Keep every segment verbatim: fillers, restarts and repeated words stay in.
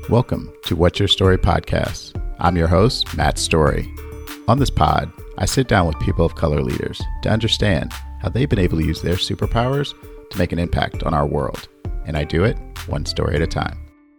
Welcome to What's Your Story podcast. I'm your host, Matt Story. On this pod, I sit down with people of color leaders to understand how they've been able to use their superpowers to make an impact on our world. And I do it one story at a time.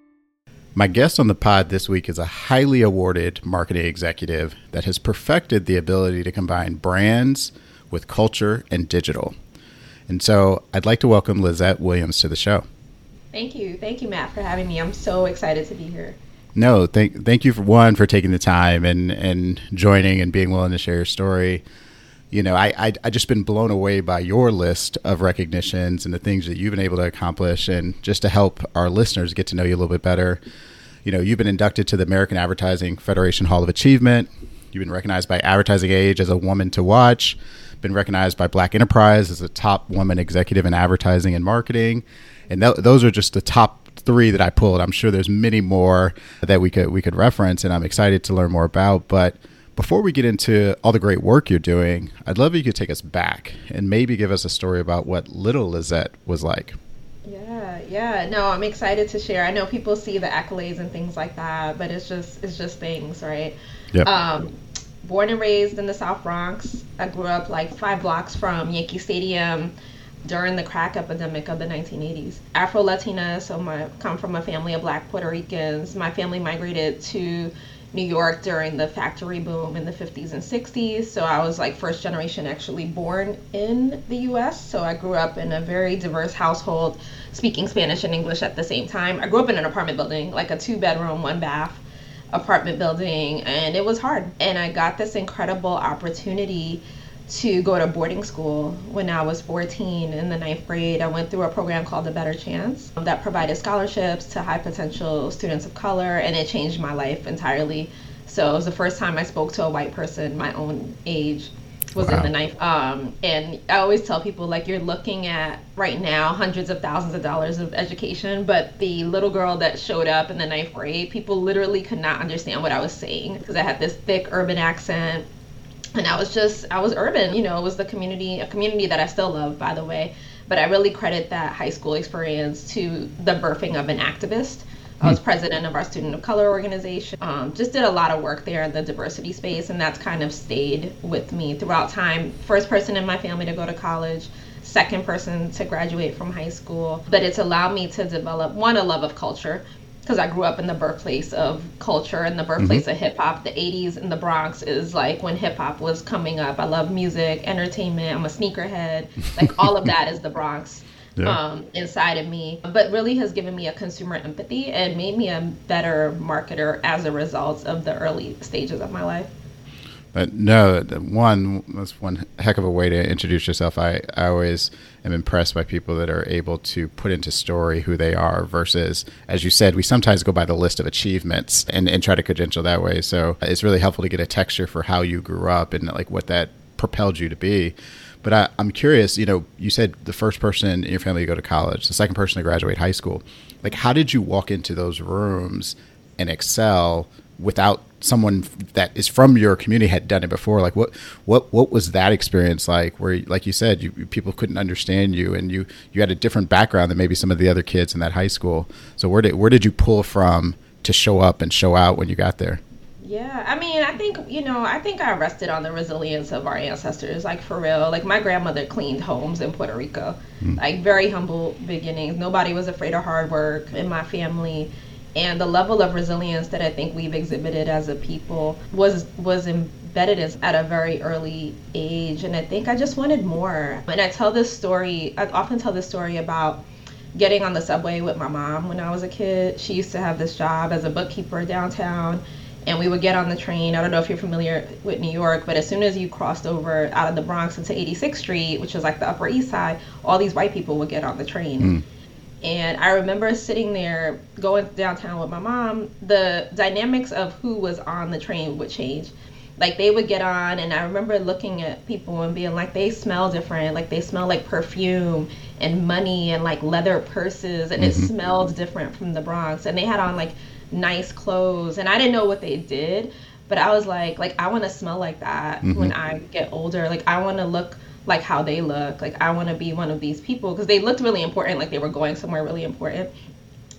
My guest on the pod this week is a highly awarded marketing executive that has perfected the ability to combine brands with culture and digital. And so I'd like to welcome Lizette Williams to the show. Thank you. Thank you, Matt, for having me. I'm so excited to be here. No, thank thank you for one for taking the time and, and joining and being willing to share your story. You know, I, I I just been blown away by your list of recognitions and the things that you've been able to accomplish. And just to help our listeners get to know you a little bit better, you know, you've been inducted to the American Advertising Federation Hall of Achievement. You've been recognized by Advertising Age as a woman to watch, been recognized by Black Enterprise as a top woman executive in advertising and marketing. And th- those are just the top three that I pulled. I'm sure there's many more that we could we could reference, and I'm excited to learn more about. But before we get into all the great work you're doing, I'd love if you could take us back and maybe give us a story about what little Lizette was like. Yeah, yeah. No, I'm excited to share. I know people see the accolades and things like that, but it's just it's just things, right? Yep. Um, born and raised in the South Bronx. I grew up like five blocks from Yankee Stadium during the crack epidemic of the nineteen eighties. Afro-Latina, so I come from a family of Black Puerto Ricans. My family migrated to New York during the factory boom in the fifties and sixties. So I was like first generation actually born in the U S. So I grew up in a very diverse household, speaking Spanish and English at the same time. I grew up in an apartment building, like a two bedroom, one bath apartment building, and it was hard. And I got this incredible opportunity to go to boarding school when I was fourteen in the ninth grade. I went through a program called The Better Chance that provided scholarships to high potential students of color, and it changed my life entirely. So it was the first time I spoke to a white person my own age was wow. in the ninth. Um, and I always tell people, like, you're looking at right now hundreds of thousands of dollars of education, but the little girl that showed up in the ninth grade, people literally could not understand what I was saying because I had this thick urban accent. And I was just, I was urban, you know, it was the community, a community that I still love, by the way. But I really credit that high school experience to the birthing of an activist. I was president of our Student of Color organization. Um, just did a lot of work there in the diversity space, and that's kind of stayed with me throughout time. First person in my family to go to college, second person to graduate from high school. But it's allowed me to develop, one, a love of culture, because I grew up in the birthplace of culture and the birthplace mm-hmm. of hip hop. The eighties in the Bronx is like when hip hop was coming up. I love music, entertainment. I'm a sneakerhead. Like all of that is the Bronx yeah. um, inside of me. But really has given me a consumer empathy and made me a better marketer as a result of the early stages of my life. But no, one, that's one heck of a way to introduce yourself. I, I always am impressed by people that are able to put into story who they are versus, as you said, we sometimes go by the list of achievements and, and try to credential that way. So it's really helpful to get a texture for how you grew up and like what that propelled you to be. But I, I'm curious, you know, you said the first person in your family to go to college, the second person to graduate high school. Like, how did you walk into those rooms and excel without someone that is from your community had done it before? Like what, what, what was that experience like where, like you said, you, people couldn't understand you and you, you had a different background than maybe some of the other kids in that high school. So where did, where did you pull from to show up and show out when you got there? Yeah, I mean, I think, you know, I think I rested on the resilience of our ancestors, like for real. Like my grandmother cleaned homes in Puerto Rico, mm. like very humble beginnings. Nobody was afraid of hard work in my family. And the level of resilience that I think we've exhibited as a people was was embedded in, at a very early age. And I think I just wanted more. And I tell this story, I often tell this story about getting on the subway with my mom when I was a kid. She used to have this job as a bookkeeper downtown. And we would get on the train. I don't know if you're familiar with New York, but as soon as you crossed over out of the Bronx into eighty-sixth Street, which was like the Upper East Side, all these white people would get on the train. Mm. And I remember sitting there going downtown with my mom, the dynamics of who was on the train would change. Like they would get on and I remember looking at people and being like, they smell different. Like they smell like perfume and money and like leather purses and mm-hmm. it smelled different from the Bronx. And they had on like nice clothes and I didn't know what they did, but I was like, like I want to smell like that mm-hmm. when I get older. Like I want to look like how they look. Like I want to be one of these people because they looked really important, like they were going somewhere really important.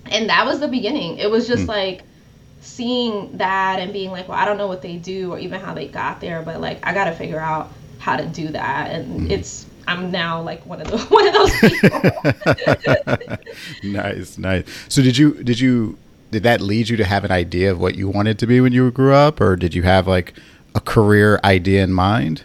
And that was the beginning. It was just Mm. like seeing that and being like, well, I don't know what they do or even how they got there, but like I got to figure out how to do that. And Mm. it's I'm now like one of those one of those people. Nice, nice. So did you did you did that lead you to have an idea of what you wanted to be when you grew up, or did you have like a career idea in mind?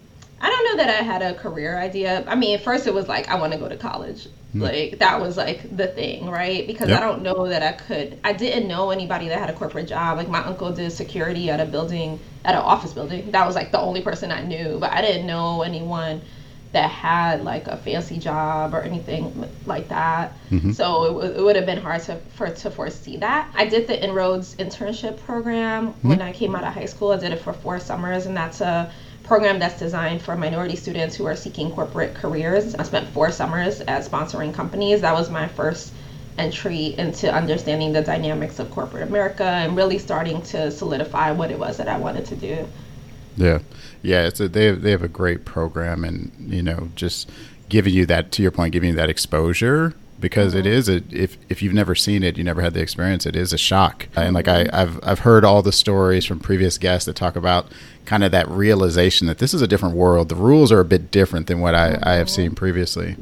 I don't know that I had a career idea. I mean, at first it was like I want to go to college. Mm. Like that was like the thing, right? Because Yep. I don't know that I could. I didn't know anybody that had a corporate job. Like my uncle did security at a building, at an office building. That was like the only person I knew, but I didn't know anyone that had like a fancy job or anything like that. Mm-hmm. So it, w- it would have been hard to for to foresee that. I did the Inroads internship program Mm-hmm. when I came out of high school. I did it for four summers, and that's a program that's designed for minority students who are seeking corporate careers. I spent four summers at sponsoring companies. That was my first entry into understanding the dynamics of corporate America and really starting to solidify what it was that I wanted to do. Yeah, yeah. It's a, they have, they have a great program, and you know, just giving you that, to your point, giving you that exposure, because Mm-hmm. it is a, if if you've never seen it, you never had the experience. It is a shock, and like I, I've I've heard all the stories from previous guests that talk about kind of that realization that this is a different world. The rules are a bit different than what I, I have seen previously.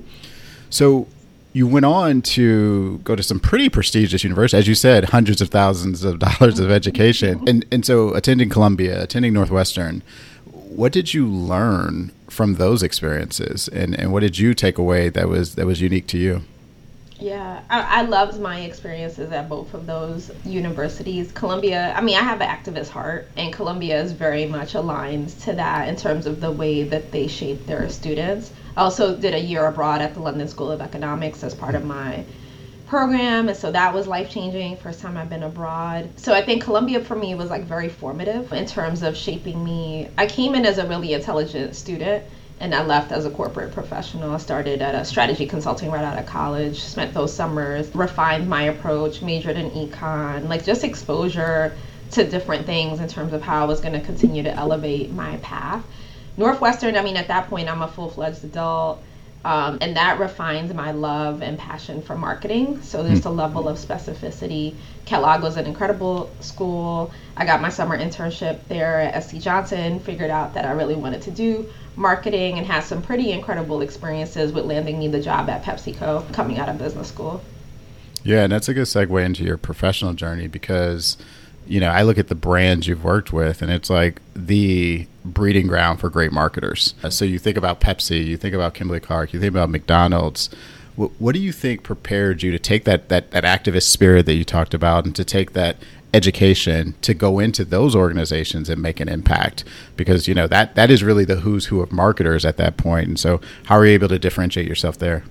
So you went on to go to some pretty prestigious universities, as you said, hundreds of thousands of dollars of education. And and so attending Columbia, attending Northwestern, what did you learn from those experiences? And, and what did you take away that was that was unique to you? Yeah, I, I loved my experiences at both of those universities. Columbia, I mean, I have an activist heart, and Columbia is very much aligned to that in terms of the way that they shape their students. I also did a year abroad at the London School of Economics as part of my program, and so that was life-changing. First time I've been abroad. So I think Columbia for me was like very formative in terms of shaping me. I came in as a really intelligent student, and I left as a corporate professional. I started at a strategy consulting right out of college, spent those summers, refined my approach, majored in econ, like just exposure to different things in terms of how I was going to continue to elevate my path. Northwestern, I mean, at that point, I'm a full-fledged adult, um, and that refines my love and passion for marketing. So there's a level of specificity. Kellogg was an incredible school. I got my summer internship there at S C Johnson, figured out that I really wanted to do marketing, and had some pretty incredible experiences with landing me the job at PepsiCo coming out of business school. Yeah, and that's a good segue into your professional journey, because, you know, I look at the brands you've worked with, and it's like the breeding ground for great marketers. Uh, So you think about Pepsi, you think about Kimberly-Clark, you think about McDonald's. What, what do you think prepared you to take that, that, that activist spirit that you talked about, and to take that education to go into those organizations and make an impact? Because, you know, that that is really the who's who of marketers at that point. And so how are you able to differentiate yourself there?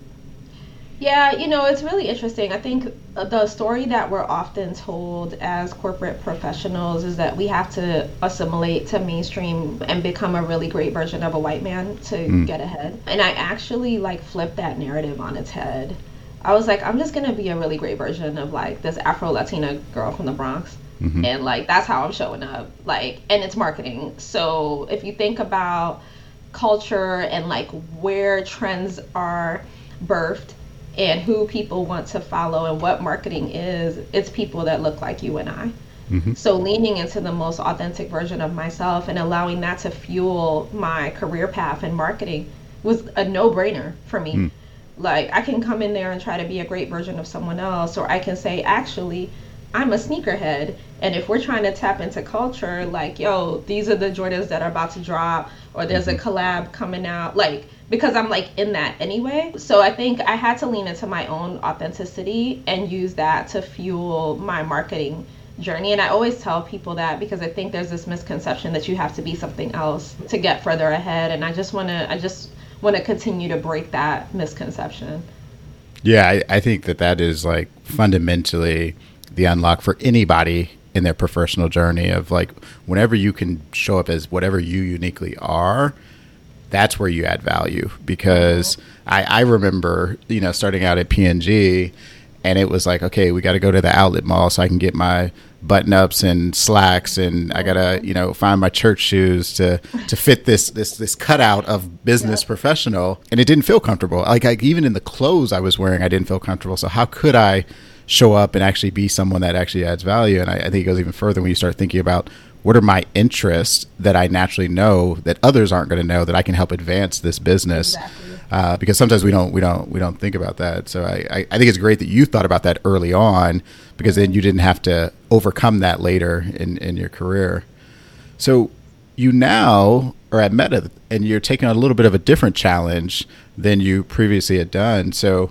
Yeah, you know, it's really interesting. I think the story that we're often told as corporate professionals is that we have to assimilate to mainstream and become a really great version of a white man to Mm. get ahead. And I actually like flipped that narrative on its head. I was like, I'm just going to be a really great version of like this Afro-Latina girl from the Bronx. Mhm. And like, that's how I'm showing up. Like, and it's marketing. So if you think about culture and like where trends are birthed, and who people want to follow and what marketing is, it's people that look like you and I. Mhm. So leaning into the most authentic version of myself and allowing that to fuel my career path in marketing was a no-brainer for me. Mm. Like, I can come in there and try to be a great version of someone else, or I can say, actually, I'm a sneakerhead, and if we're trying to tap into culture, like, yo, these are the Jordans that are about to drop, or there's a collab coming out, like, because I'm like in that anyway. So I think I had to lean into my own authenticity and use that to fuel my marketing journey. And I always tell people that because I think there's this misconception that you have to be something else to get further ahead. And I just want to, I just want to continue to break that misconception. Yeah, I, I think that that is like fundamentally the unlock for anybody in their professional journey of like, whenever you can show up as whatever you uniquely are, that's where you add value. Because I, I remember, you know, starting out at P and G, and it was like, okay, we got to go to the outlet mall so I can get my button ups and slacks, and I gotta, you know, find my church shoes to to fit this this this cutout of business yeah. professional, and it didn't feel comfortable. Like, I, even in the clothes I was wearing, I didn't feel comfortable. So how could I show up and actually be someone that actually adds value. And I, I think it goes even further when you start thinking about what are my interests that I naturally know that others aren't going to know that I can help advance this business. Exactly. Uh, because sometimes we don't we don't we don't think about that. So I, I, I think it's great that you thought about that early on, because then you didn't have to overcome that later in, in your career. So you now are at Meta, and you're taking on a little bit of a different challenge than you previously had done. So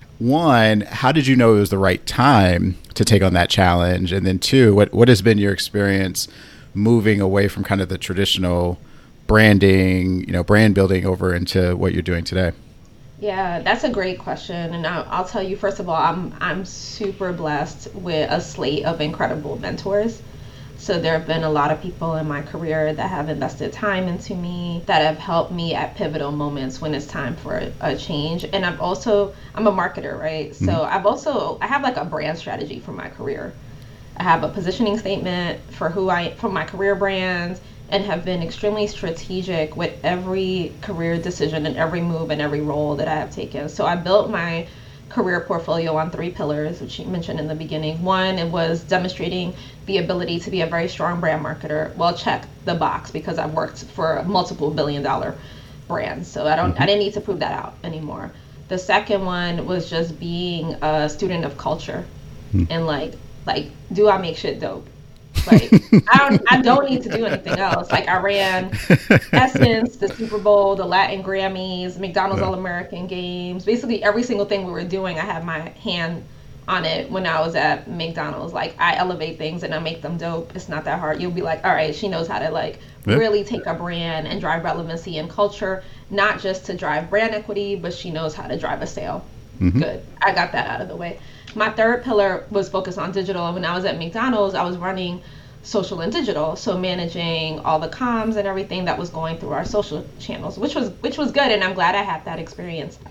one, how did you know it was the right time to take on that challenge? And then two, what what has been your experience moving away from kind of the traditional branding, you know, brand building over into what you're doing today? Yeah, that's a great question. And I'll, I'll tell you, first of all, I'm I'm super blessed with a slate of incredible mentors. So there have been a lot of people in my career that have invested time into me, that have helped me at pivotal moments when it's time for a, a change. And I've also, I'm a marketer, right? So mm-hmm. I've also, I have like a brand strategy for my career. I have a positioning statement for who I, for my career brand, and have been extremely strategic with every career decision and every move and every role that I have taken. So I built my career portfolio on three pillars, which you mentioned in the beginning. One, it was demonstrating the ability to be a very strong brand marketer. Well, check the box, because I've worked for multiple billion dollar brands. So I don't, I didn't need to prove that out anymore. The second one was just being a student of culture, hmm. and like, like, do I make shit dope? Like, I don't, I don't need to do anything else. Like, I ran Essence, the Super Bowl, the Latin Grammys, McDonald's yeah. All-American Games. Basically, every single thing we were doing, I had my hand on it when I was at McDonald's. Like, I elevate things and I make them dope. It's not that hard. You'll be like, all right, she knows how to, like, yeah. really take a brand and drive relevancy and culture, not just to drive brand equity, but she knows how to drive a sale. Mm-hmm. Good. I got that out of the way. My third pillar was focused on digital. And when I was at McDonald's, I was running social and digital, so managing all the comms and everything that was going through our social channels, which was which was good, and I'm glad I had that experience.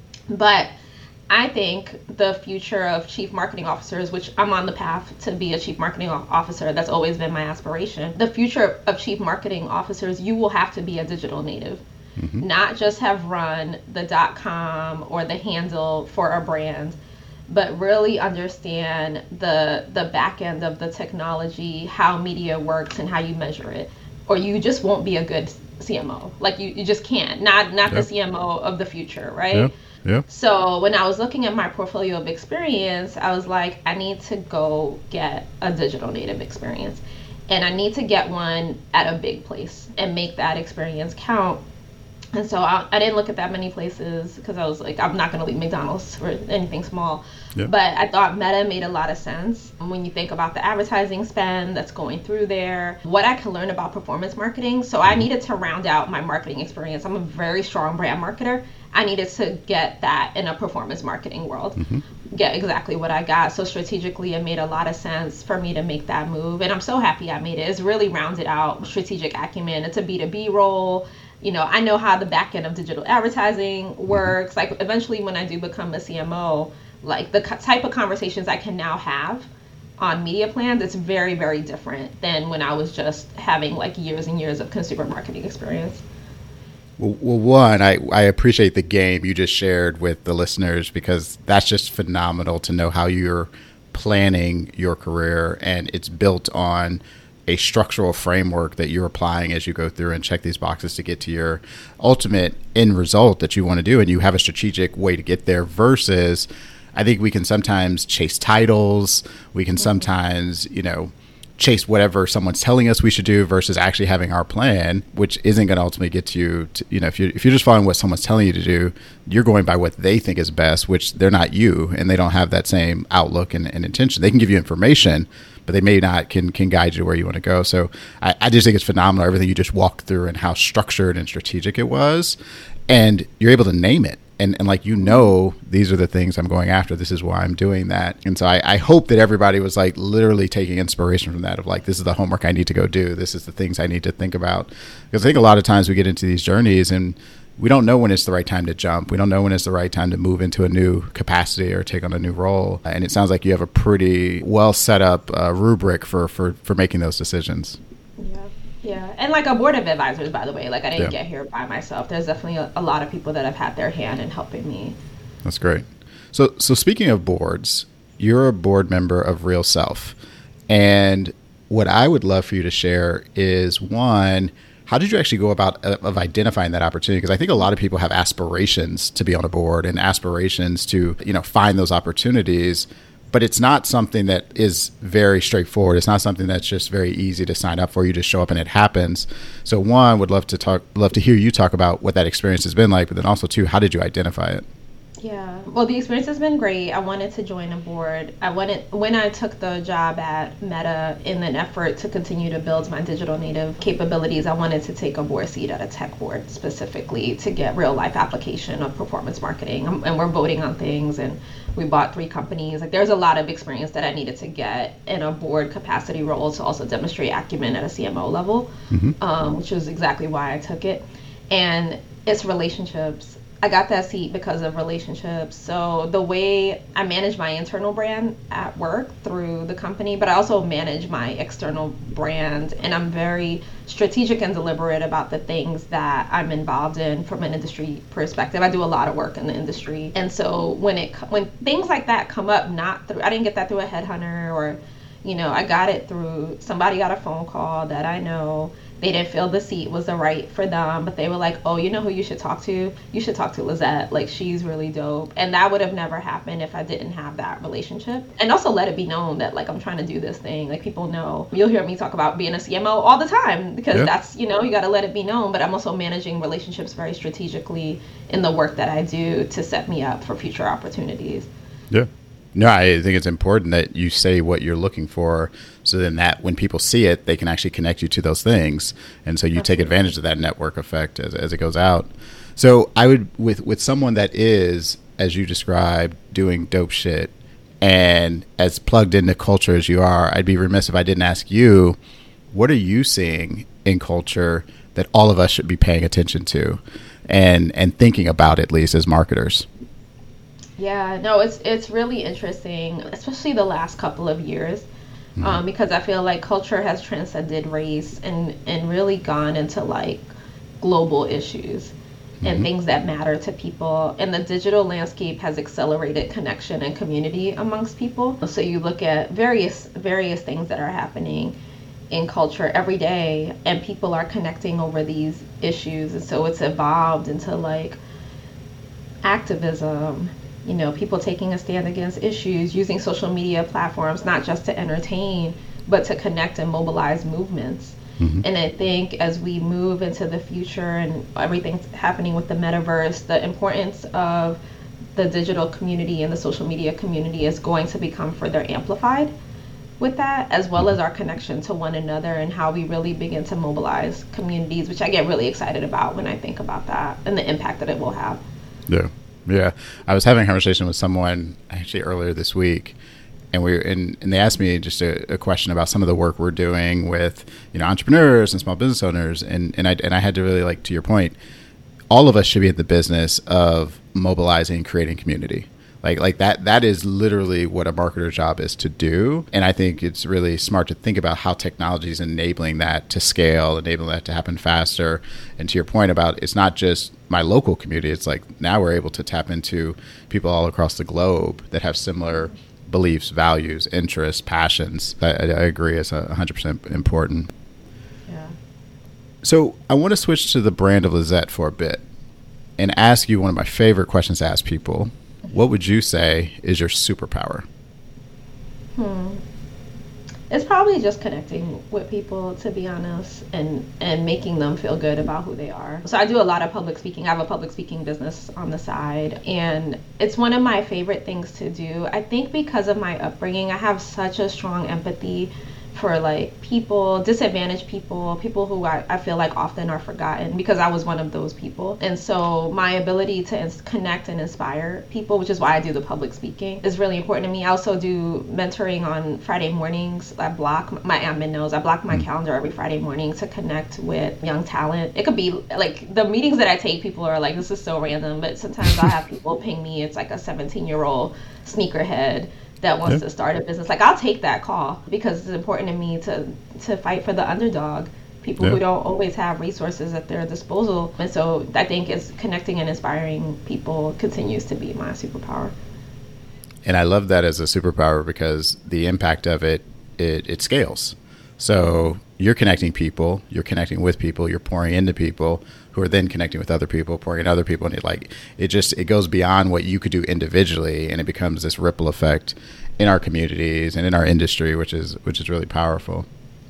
But I think the future of chief marketing officers, which I'm on the path to be a chief marketing officer, that's always been my aspiration. The future of chief marketing officers, you will have to be a digital native. Mm-hmm. Not just have run the dot com or the handle for a brand, but really understand the the back end of the technology, how media works and how you measure it, or you just won't be a good C M O. Like, you, you just can't. Not not yep. the C M O of the future, right? Yep. Yep. So when I was looking at my portfolio of experience, I was like, I need to go get a digital native experience, and I need to get one at a big place and make that experience count. And so I, I didn't look at that many places, because I was like, I'm not going to leave McDonald's for anything small. Yep. But I thought Meta made a lot of sense when you think about the advertising spend that's going through there, what I can learn about performance marketing. So I needed to round out my marketing experience. I'm a very strong brand marketer. I needed to get that in a performance marketing world, mm-hmm. get exactly what I got. So strategically, it made a lot of sense for me to make that move. And I'm so happy I made it. It's really rounded out strategic acumen. It's a B two B role. You know, I know how the back end of digital advertising works. Like, eventually when I do become a C M O, like the type of conversations I can now have on media plans, it's very, very different than when I was just having like years and years of consumer marketing experience. Well, well one, I, I appreciate the game you just shared with the listeners, because that's just phenomenal to know how you're planning your career, and it's built on a structural framework that you're applying as you go through and check these boxes to get to your ultimate end result that you want to do. And you have a strategic way to get there, versus I think we can sometimes chase titles. We can sometimes, you know, chase whatever someone's telling us we should do, versus actually having our plan, which isn't going to ultimately get to you. To, you know, if you're, if you're just following what someone's telling you to do, you're going by what they think is best, which they're not you, and they don't have that same outlook and, and intention. They can give you information, but they may not can can guide you to where you want to go. So I, I just think it's phenomenal, everything you just walked through and how structured and strategic it was. And you're able to name it. And, and like, you know, these are the things I'm going after. This is why I'm doing that. And so I, I hope that everybody was like literally taking inspiration from that, of like, this is the homework I need to go do. This is the things I need to think about. Because I think a lot of times we get into these journeys and we don't know when it's the right time to jump. We don't know when it's the right time to move into a new capacity or take on a new role. And it sounds like you have a pretty well set up uh, rubric for, for, for making those decisions. Yeah. Yeah. And like a board of advisors, by the way, like I didn't yeah. get here by myself. There's definitely a, a lot of people that have had their hand in helping me. That's great. So, so speaking of boards, you're a board member of Real Self. And what I would love for you to share is, one, how did you actually go about uh, of identifying that opportunity? Because I think a lot of people have aspirations to be on a board and aspirations to, you know, find those opportunities, but it's not something that is very straightforward. It's not something that's just very easy to sign up for. You just show up and it happens. So one, would love to talk, love to hear you talk about what that experience has been like, but then also two, how did you identify it? Yeah, well, the experience has been great. I wanted to join a board. I wanted, when I took the job at Meta in an effort to continue to build my digital native capabilities, I wanted to take a board seat at a tech board specifically to get real life application of performance marketing. And we're voting on things, and we bought three companies. Like, there's a lot of experience that I needed to get in a board capacity role to also demonstrate acumen at a C M O level, mm-hmm. um, which was exactly why I took it. And it's relationships. I got that seat because of relationships. So the way I manage my internal brand at work through the company, but I also manage my external brand, and I'm very strategic and deliberate about the things that I'm involved in from an industry perspective. I do a lot of work in the industry, and so when it when things like that come up, not through I didn't get that through a headhunter, or you know, I got it through somebody got a phone call that I know. They didn't feel the seat was the right for them, but they were like, oh, you know who you should talk to? You should talk to Lizette. Like, she's really dope. And that would have never happened if I didn't have that relationship. And also let it be known that, like, I'm trying to do this thing. Like, people know. You'll hear me talk about being a C M O all the time because yeah. that's, you know, you got to let it be known. But I'm also managing relationships very strategically in the work that I do to set me up for future opportunities. Yeah. No, I think it's important that you say what you're looking for, so then that when people see it, they can actually connect you to those things. And so you Absolutely. Take advantage of that network effect as, as it goes out. So I would, with, with someone that is, as you described, doing dope shit and as plugged into culture as you are, I'd be remiss if I didn't ask you, what are you seeing in culture that all of us should be paying attention to and, and thinking about, at least as marketers? Yeah, no, it's it's really interesting, especially the last couple of years, mm-hmm. um, because I feel like culture has transcended race and, and really gone into like global issues mm-hmm. and things that matter to people. And the digital landscape has accelerated connection and community amongst people. So you look at various various things that are happening in culture every day, and people are connecting over these issues. And so it's evolved into like activism. You know, people taking a stand against issues, using social media platforms, not just to entertain, but to connect and mobilize movements. Mm-hmm. And I think as we move into the future and everything's happening with the metaverse, the importance of the digital community and the social media community is going to become further amplified with that, as well as our connection to one another and how we really begin to mobilize communities, which I get really excited about when I think about that and the impact that it will have. Yeah. Yeah, I was having a conversation with someone actually earlier this week, and we and, and they asked me just a, a question about some of the work we're doing with, you know, entrepreneurs and small business owners, and and I and I had to really, like, to your point, all of us should be in the business of mobilizing and creating community. Like like that that is literally what a marketer's job is to do. And I think it's really smart to think about how technology is enabling that to scale, enabling that to happen faster. And to your point about it's not just my local community, it's like now we're able to tap into people all across the globe that have similar beliefs, values, interests, passions. I, I agree, it's one hundred percent important. Yeah. So I want to switch to the brand of Lizette for a bit and ask you one of my favorite questions to ask people. What would you say is your superpower? Hmm. It's probably just connecting with people, to be honest, and, and making them feel good about who they are. So I do a lot of public speaking. I have a public speaking business on the side, and it's one of my favorite things to do. I think because of my upbringing, I have such a strong empathy for like people, disadvantaged people, people who I, I feel like often are forgotten, because I was one of those people. And so my ability to ins- connect and inspire people, which is why I do the public speaking, is really important to me. I also do mentoring on Friday mornings. I block, my admin knows, I block my calendar every Friday morning to connect with young talent. It could be like the meetings that I take, people are like, this is so random, but sometimes I'll have people ping me. It's like a seventeen year old sneakerhead that wants yeah. to start a business. Like, I'll take that call because it's important to me to to fight for the underdog, people yeah. who don't always have resources at their disposal. And so I think it's connecting and inspiring people continues to be my superpower. And I love that as a superpower because the impact of it, it, it scales. So you're connecting people, you're connecting with people, you're pouring into people who are then connecting with other people, pouring into other people. And it like, it just, it goes beyond what you could do individually, and it becomes this ripple effect in our communities and in our industry, which is, which is really powerful.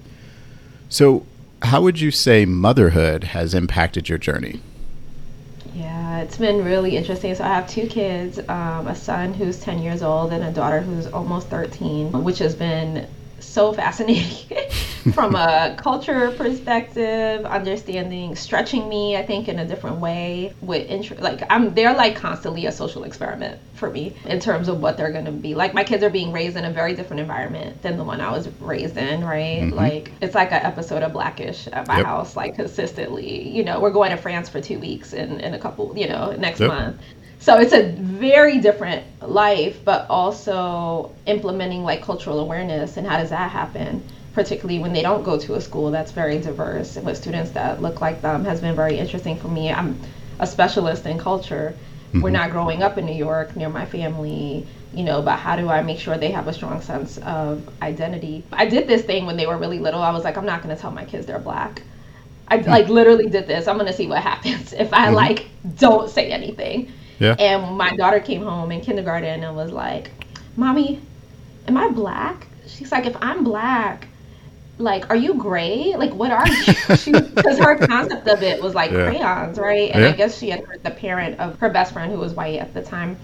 So how would you say motherhood has impacted your journey? Yeah, it's been really interesting. So I have two kids, um, a son who's ten years old and a daughter who's almost thirteen, which has been so fascinating from a culture perspective, understanding, stretching me, I think, in a different way. With int- like I'm, they're like constantly a social experiment for me in terms of what they're going to be. Like my kids are being raised in a very different environment than the one I was raised in, right? Mm-hmm. Like it's like an episode of Blackish at my yep. house, like consistently. You know, we're going to France for two weeks in, in a couple, you know, next yep. month. So it's a very different life, but also implementing like cultural awareness. And how does that happen? Particularly when they don't go to a school that's very diverse and with students that look like them has been very interesting for me. I'm a specialist in culture. Mm-hmm. We're not growing up in New York near my family, you know, but how do I make sure they have a strong sense of identity? I did this thing when they were really little. I was like, I'm not going to tell my kids they're Black. I like literally did this. I'm going to see what happens if I mm-hmm. like don't say anything. Yeah. And my daughter came home in kindergarten and was like, Mommy, am I Black? She's like, if I'm Black, like, are you gray? Like, what are you? Because her concept of it was like yeah. crayons, right? And yeah. I guess she had heard the parent of her best friend, who was white at the time,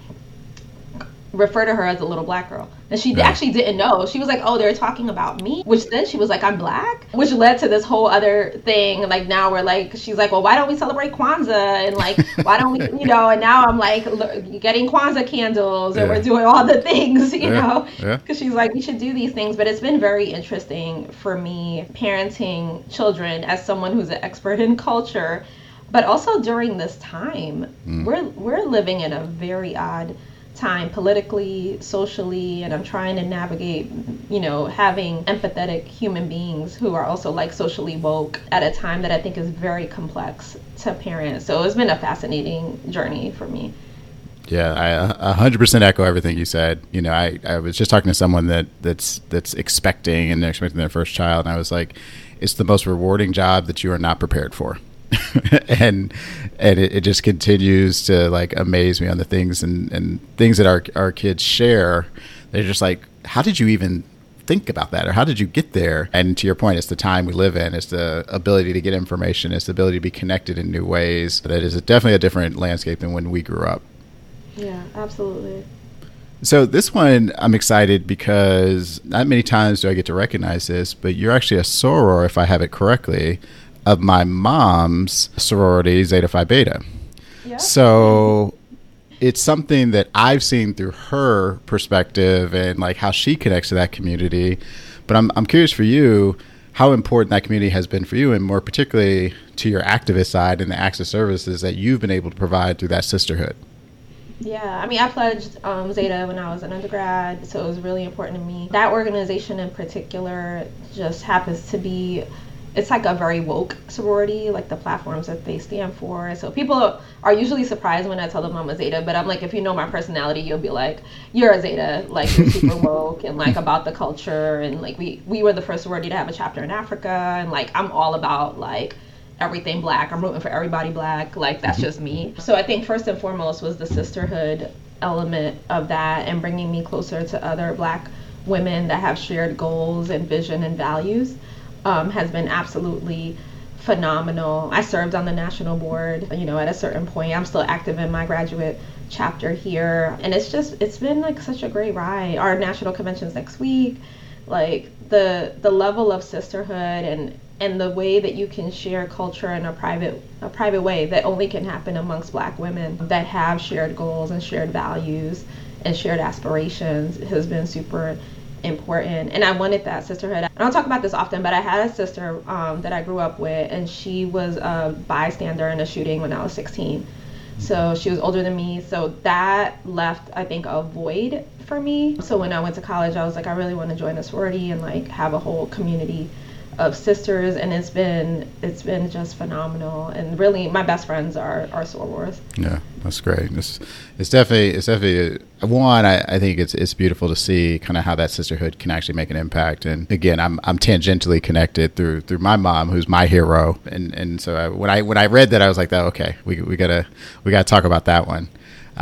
refer to her as a little Black girl. And she yeah. actually didn't know. She was like, oh, they're talking about me. Which then she was like, I'm Black? Which led to this whole other thing. Like now we're like, she's like, well, why don't we celebrate Kwanzaa? And like, why don't we, you know, and now I'm like l- getting Kwanzaa candles and yeah. we're doing all the things, you yeah. know, because yeah. she's like, we should do these things. But it's been very interesting for me parenting children as someone who's an expert in culture. But also during this time, mm. we're we're living in a very odd time politically, socially, and I'm trying to navigate, you know, having empathetic human beings who are also like socially woke at a time that I think is very complex to parent. So it's been a fascinating journey for me. Yeah, I one hundred percent echo everything you said. You know, I, I was just talking to someone that that's that's expecting and they're expecting their first child, and I was like, it's the most rewarding job that you are not prepared for. and and it, it just continues to like amaze me on the things and, and things that our our kids share. They're just like, how did you even think about that, or how did you get there? And to your point, it's the time we live in, it's the ability to get information, it's the ability to be connected in new ways. That is definitely a different landscape than when we grew up. Yeah, absolutely. So this one, I'm excited because not many times do I get to recognize this, but you're actually a soror, if I have it correctly, of my mom's sorority, Zeta Phi Beta. Yeah. So it's something that I've seen through her perspective and like how she connects to that community. But I'm I'm curious for you, how important that community has been for you, and more particularly to your activist side and the acts of services that you've been able to provide through that sisterhood. Yeah, I mean, I pledged um, Zeta when I was an undergrad, so it was really important to me. That organization in particular just happens to be, it's like a very woke sorority, like the platforms that they stand for. So people are usually surprised when I tell them I'm a Zeta, but I'm like, if you know my personality, you'll be like, you're a Zeta, like you're super woke and like about the culture. And like we, we were the first sorority to have a chapter in Africa. And like, I'm all about like everything Black. I'm rooting for everybody Black. Like that's just me. So I think first and foremost was the sisterhood element of that and bringing me closer to other Black women that have shared goals and vision and values. Um, has been absolutely phenomenal. I served on the national board, you know, at a certain point. I'm still active in my graduate chapter here. And it's just, it's been like such a great ride. Our national convention's next week. Like the the level of sisterhood and and the way that you can share culture in a private a private way that only can happen amongst Black women that have shared goals and shared values and shared aspirations has been super important. And I wanted that sisterhood. I don't talk about this often, but I had a sister um, that I grew up with, and she was a bystander in a shooting when I was sixteen. So she was older than me. So that left, I think, a void for me. So when I went to college, I was like, I really want to join a sorority and like have a whole community of sisters, and it's been it's been just phenomenal. And really, my best friends are are sorors. Yeah, that's great. It's, it's definitely it's definitely one. I, I think it's it's beautiful to see kind of how that sisterhood can actually make an impact. And again, I'm I'm tangentially connected through through my mom, who's my hero. And and so I, when I when I read that, I was like, oh, okay, we we gotta we gotta talk about that one.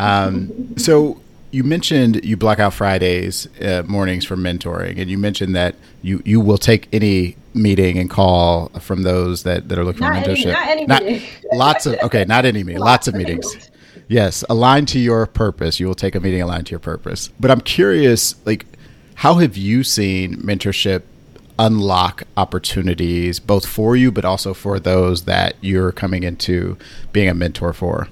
Um, so. You mentioned you block out Fridays uh, mornings for mentoring, and you mentioned that you, you will take any meeting and call from those that, that are looking not for mentorship. Any, not any not, meeting. Lots of okay, not any meeting, lots, lots of meetings. meetings. Yes, aligned to your purpose. You will take a meeting aligned to your purpose. But I'm curious, like, how have you seen mentorship unlock opportunities both for you, but also for those that you're coming into being a mentor for?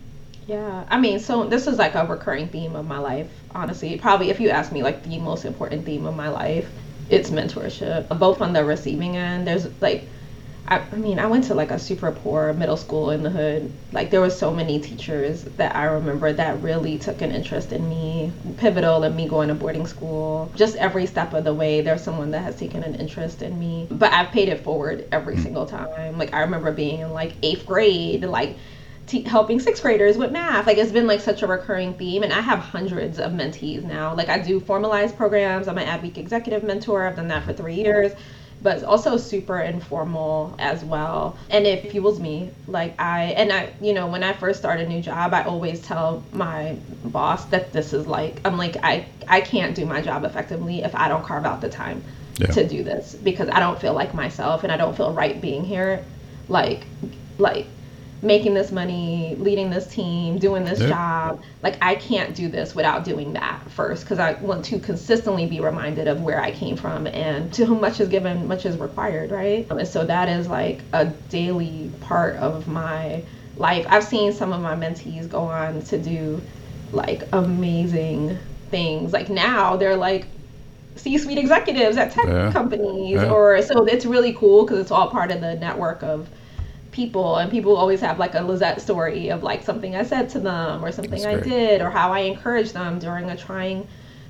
Yeah, I mean, so this is like a recurring theme of my life, honestly. Probably if you ask me like the most important theme of my life, it's mentorship. Both on the receiving end, there's like, I, I mean, I went to like a super poor middle school in the hood. Like there were so many teachers that I remember that really took an interest in me, pivotal in me going to boarding school. Just every step of the way, there's someone that has taken an interest in me. But I've paid it forward every single time. Like I remember being in like eighth grade, like, T- helping sixth graders with math. Like it's been like such a recurring theme, and I have hundreds of mentees now. Like I do formalized programs. I'm an Adweek executive mentor. I've done that for three years, but it's also super informal as well. And it fuels me. Like I, and I, you know, when I first start a new job, I always tell my boss that this is like, I'm like, I, I can't do my job effectively if I don't carve out the time yeah. to do this, because I don't feel like myself and I don't feel right being here. Like, like, making this money, leading this team, doing this yeah. job. Like I can't do this without doing that first, because I want to consistently be reminded of where I came from, and to whom much is given, much is required, right? And so that is like a daily part of my life. I've seen some of my mentees go on to do like amazing things. Like now they're like C-suite executives at tech yeah. companies, yeah. or so it's really cool because it's all part of the network of people, and people always have like a Lizette story of like something I said to them or something I did or how I encouraged them during a trying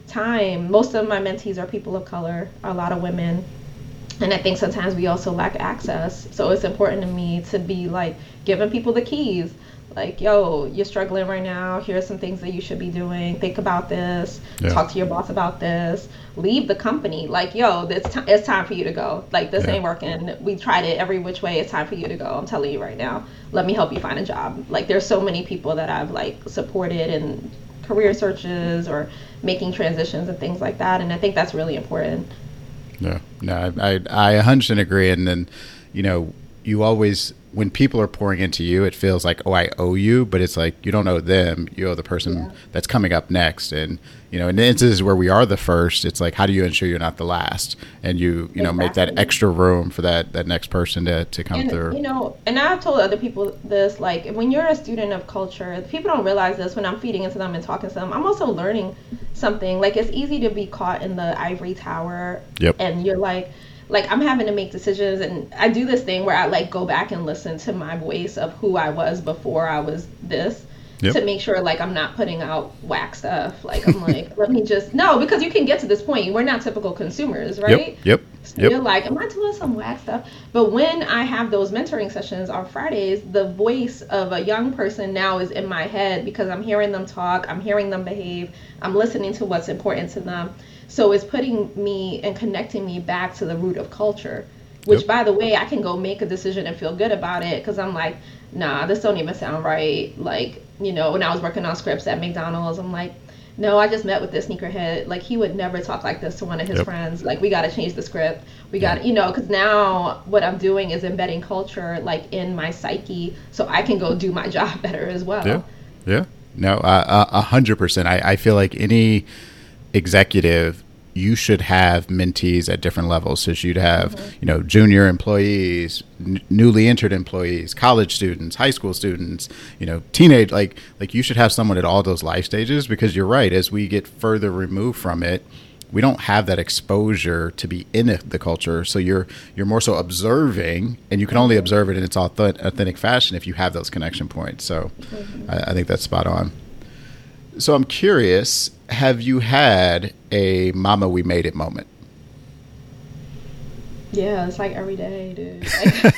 time. Most of my mentees are people of color, a lot of women, and I think sometimes we also lack access. So it's important to me to be like giving people the keys. Like, yo, you're struggling right now. Here's some things that you should be doing. Think about this. Yeah. Talk to your boss about this. Leave the company. Like, yo, it's, t- it's time for you to go. Like, this yeah. ain't working. We tried it every which way. It's time for you to go. I'm telling you right now. Let me help you find a job. Like, there's so many people that I've, like, supported in career searches or making transitions and things like that. And I think that's really important. Yeah. No, I, I, I one hundred percent agree. And then, you know, you always, when people are pouring into you, it feels like, oh, I owe you, but it's like, you don't owe them, you owe the person yeah. that's coming up next. And, you know, in the instances where we are the first, it's like, how do you ensure you're not the last? And you, you know, exactly. make that extra room for that, that next person to, to come and, through. You know, and I've told other people this, like, when you're a student of culture, people don't realize this when I'm feeding into them and talking to them. I'm also learning something. Like, it's easy to be caught in the ivory tower. Yep. And you're like, like I'm having to make decisions, and I do this thing where I like go back and listen to my voice of who I was before I was this yep. to make sure like I'm not putting out whack stuff. Like I'm like, let me just, no, because you can get to this point. We're not typical consumers, right? Yep, yep. So yep. you're like, am I doing some whack stuff? But when I have those mentoring sessions on Fridays, the voice of a young person now is in my head because I'm hearing them talk, I'm hearing them behave, I'm listening to what's important to them. So it's putting me and connecting me back to the root of culture, which, yep. by the way, I can go make a decision and feel good about it because I'm like, nah, this don't even sound right. Like, you know, when I was working on scripts at McDonald's, I'm like, no, I just met with this sneakerhead. Like, he would never talk like this to one of his yep. friends. Like, we got to change the script. We got to, you know, because now what I'm doing is embedding culture, like, in my psyche so I can go do my job better as well. Yeah, yeah. No, uh, a hundred percent. I, I feel like any executive, you should have mentees at different levels. So you'd have, mm-hmm. you know, junior employees, n- newly entered employees, college students, high school students, you know, teenage, like, like you should have someone at all those life stages, because you're right. As we get further removed from it, we don't have that exposure to be in the culture. So you're, you're more so observing, and you can only observe it in its authentic fashion if you have those connection points. So mm-hmm. I, I think that's spot on. So I'm curious, have you had a mama we made it moment? Yeah, it's like every day, dude. Like,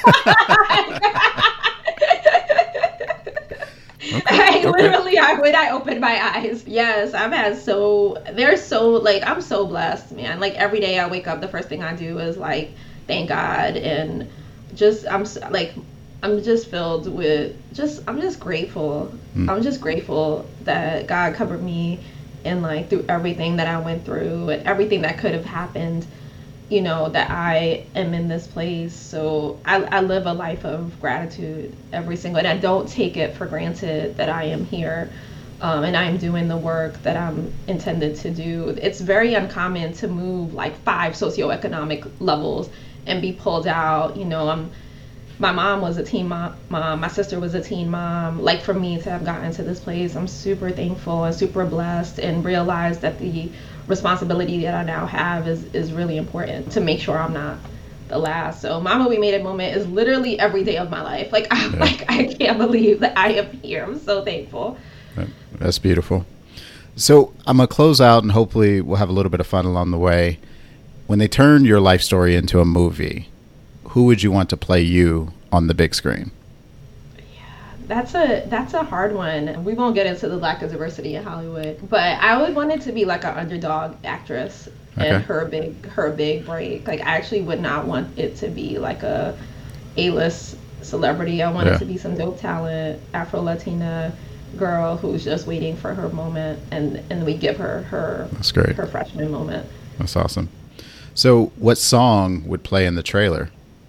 Okay. I Okay. literally, I when I opened my eyes, yes, I've had so they're so like I'm so blessed, man. Like every day I wake up, the first thing I do is like thank God and just I'm s- like I'm just filled with just I'm just grateful. Mm. I'm just grateful that God covered me and like through everything that I went through and everything that could have happened, you know, that I am in this place. So I, I live a life of gratitude every single, and I don't take it for granted that I am here. Um, and I'm doing the work that I'm intended to do. It's very uncommon to move like five socioeconomic levels and be pulled out. You know, I'm my mom was a teen mom, mom, my sister was a teen mom. Like for me to have gotten to this place, I'm super thankful and super blessed and realize that the responsibility that I now have is, is really important to make sure I'm not the last. So Mama We Made It moment is literally every day of my life. Like I'm Yeah. like I can't believe that I am here. I'm so thankful. That's beautiful. So I'm gonna close out, and hopefully we'll have a little bit of fun along the way. When they turn your life story into a movie, who would you want to play you on the big screen? That's a that's a hard one. We won't get into the lack of diversity in Hollywood, but I would want it to be like an underdog actress and Okay. her big her big break. Like I actually would not want it to be like a A-list celebrity. I want Yeah. it to be some dope talent, Afro Latina girl who's just waiting for her moment, and and we give her her That's great. her freshman moment. That's awesome. So what song would play in the trailer?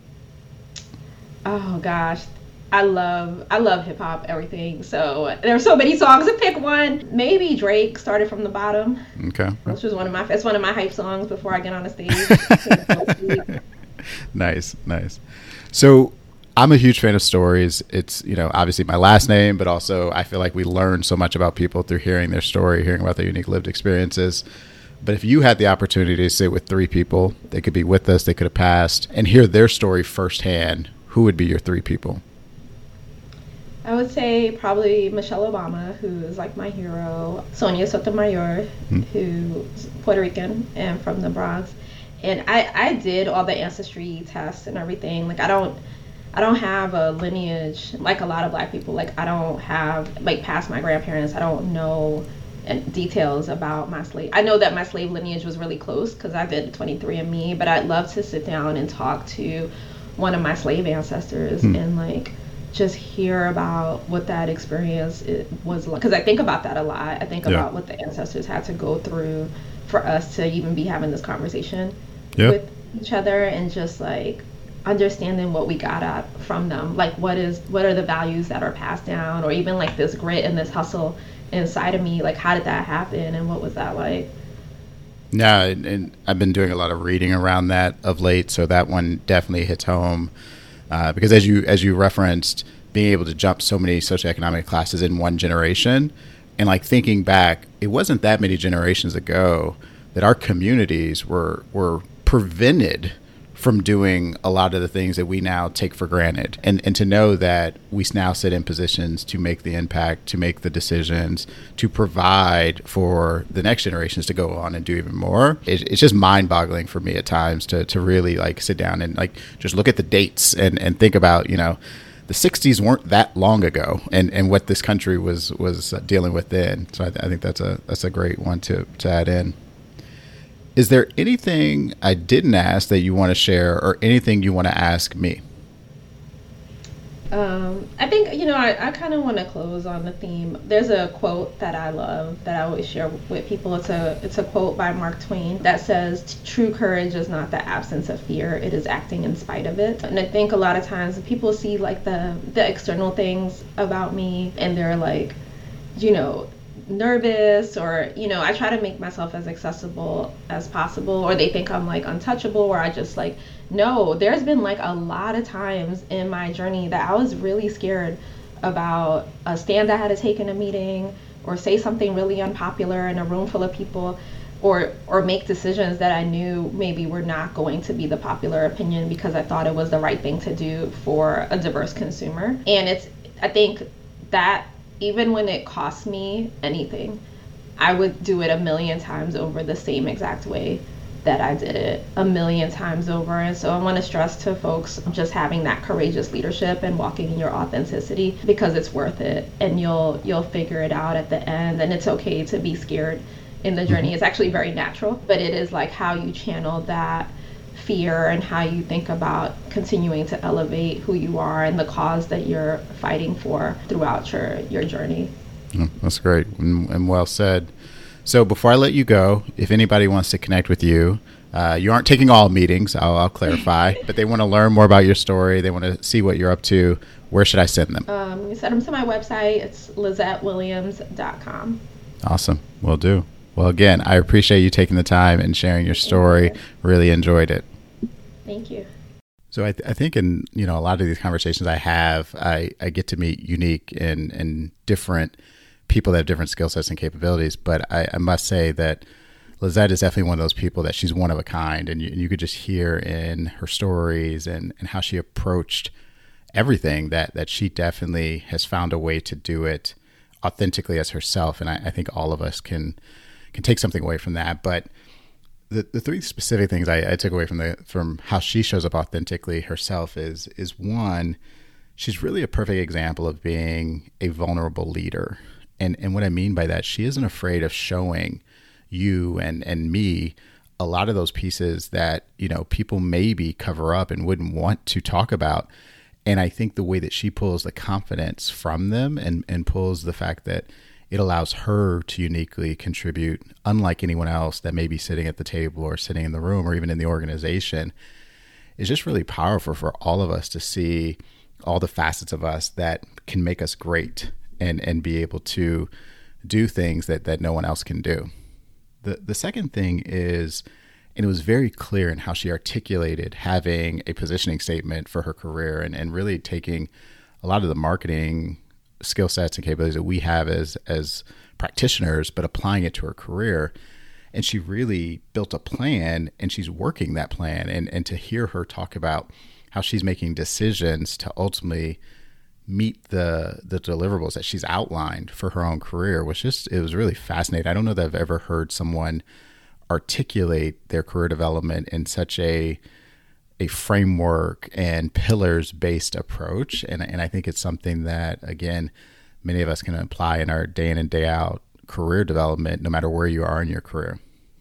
Oh gosh. I love I love hip hop everything. So there's so many songs to pick one. Maybe Drake Started From the Bottom, Okay. which was one of my it's one of my hype songs before I get on the stage. Nice, nice. So I'm a huge fan of stories. It's, you know, obviously my last name, but also I feel like we learn so much about people through hearing their story, hearing about their unique lived experiences. But if you had the opportunity to sit with three people, they could be with us, they could have passed, and hear their story firsthand, who would be your three people? I would say probably Michelle Obama, who is like my hero. Sonia Sotomayor, Hmm. who's Puerto Rican and from the Bronx. And I, I did all the ancestry tests and everything. Like I don't I don't have a lineage like a lot of black people. Like I don't have like past my grandparents. I don't know and details about my slave. I know that my slave lineage was really close because I did twenty-three and me, but I'd love to sit down and talk to one of my slave ancestors Hmm. and like just hear about what that experience it was like, because I think about that a lot. I think Yeah. about what the ancestors had to go through for us to even be having this conversation Yeah. with each other, and just like understanding what we got at from them, like what is what are the values that are passed down, or even like this grit and this hustle inside of me, like how did that happen and what was that like. Yeah, and, and I've been doing a lot of reading around that of late, so that one definitely hits home. Uh, because as you as you referenced, being able to jump so many socioeconomic classes in one generation, and like thinking back, it wasn't that many generations ago that our communities were were prevented from doing a lot of the things that we now take for granted. And and to know that we now sit in positions to make the impact, to make the decisions, to provide for the next generations to go on and do even more. It, it's just mind boggling for me at times to, to really like sit down and like just look at the dates and, and think about, you know, the sixties weren't that long ago, and, and what this country was was uh, dealing with then. So I, I think that's a that's a great one to, to add in. Is there anything I didn't ask that you want to share, or anything you want to ask me? Um, I think, you know, I, I kind of want to close on the theme. There's a quote that I love that I always share with people. It's a it's a quote by Mark Twain that says, "True courage is not the absence of fear; it is acting in spite of it." And I think a lot of times people see like the the external things about me, and they're like, you know, nervous, or you know, I try to make myself as accessible as possible, or they think I'm like untouchable, or I just like, no, there's been like a lot of times in my journey that I was really scared about a stand I had to take in a meeting, or say something really unpopular in a room full of people, or or make decisions that I knew maybe were not going to be the popular opinion because I thought it was the right thing to do for a diverse consumer. And it's, I think that even when it cost me anything, I would do it a million times over the same exact way that I did it a million times over. And so I want to stress to folks just having that courageous leadership and walking in your authenticity, because it's worth it, and you'll you'll figure it out at the end. And it's okay to be scared in the journey. It's actually very natural, but it is like how you channel that fear and how you think about continuing to elevate who you are and the cause that you're fighting for throughout your your journey. Oh, that's great and, and well said. So before I let you go, if anybody wants to connect with you, uh, you aren't taking all meetings, I'll, I'll clarify, but they want to learn more about your story, they want to see what you're up to, where should I send them? Um, you send them to my website. It's lizette williams dot com. Awesome. Will do. Well, again, I appreciate you taking the time and sharing your story. You. Really enjoyed it. Thank you. So I, th- I think in, you know, a lot of these conversations I have, I, I get to meet unique and, and different people that have different skill sets and capabilities. But I, I must say that Lizette is definitely one of those people that she's one of a kind. And you, and you could just hear in her stories and, and how she approached everything that, that she definitely has found a way to do it authentically as herself. And I, I think all of us can can take something away from that. But the, the three specific things I, I took away from the from how she shows up authentically herself is is one, she's really a perfect example of being a vulnerable leader. And and what I mean by that, she isn't afraid of showing you and, and me a lot of those pieces that, you know, people maybe cover up and wouldn't want to talk about. And I think the way that she pulls the confidence from them and, and pulls the fact that it allows her to uniquely contribute, unlike anyone else that may be sitting at the table or sitting in the room or even in the organization, is just really powerful for all of us to see all the facets of us that can make us great and, and be able to do things that, that no one else can do. The the second thing is, and it was very clear in how she articulated having a positioning statement for her career and, and really taking a lot of the marketing skill sets and capabilities that we have as as practitioners, but applying it to her career. And she really built a plan, and she's working that plan. And, and to hear her talk about how she's making decisions to ultimately meet the the deliverables that she's outlined for her own career was just, it was really fascinating. I don't know that I've ever heard someone articulate their career development in such a a framework and pillars based approach. And, and I think it's something that, again, many of us can apply in our day in and day out career development, no matter where you are in your career.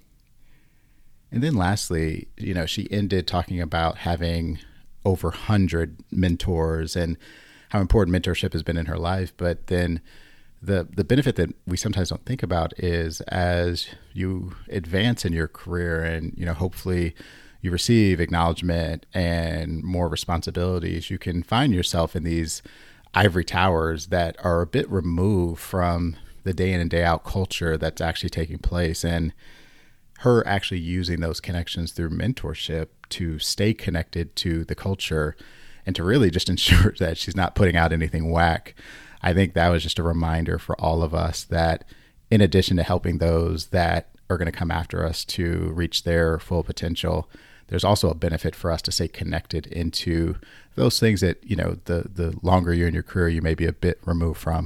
And then lastly, you know, she ended talking about having over one hundred mentors and how important mentorship has been in her life. But then the the benefit that we sometimes don't think about is as you advance in your career and, you know, hopefully you receive acknowledgement and more responsibilities, you can find yourself in these ivory towers that are a bit removed from the day in and day out culture that's actually taking place. And her actually using those connections through mentorship to stay connected to the culture and to really just ensure that she's not putting out anything whack. I think that was just a reminder for all of us that in addition to helping those that are going to come after us to reach their full potential, there's also a benefit for us to stay connected into those things that, you know, the, the longer you're in your career, you may be a bit removed from.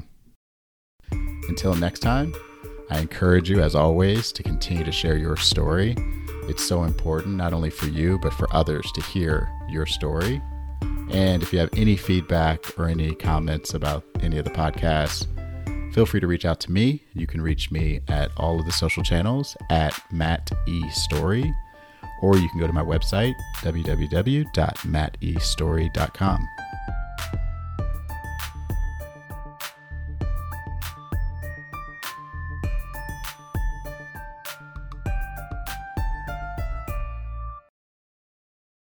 Until next time, I encourage you, as always, to continue to share your story. It's so important, not only for you, but for others to hear your story. And if you have any feedback or any comments about any of the podcasts, feel free to reach out to me. You can reach me at all of the social channels at Matt E. Story, or you can go to my website, w w w dot matt e story dot com.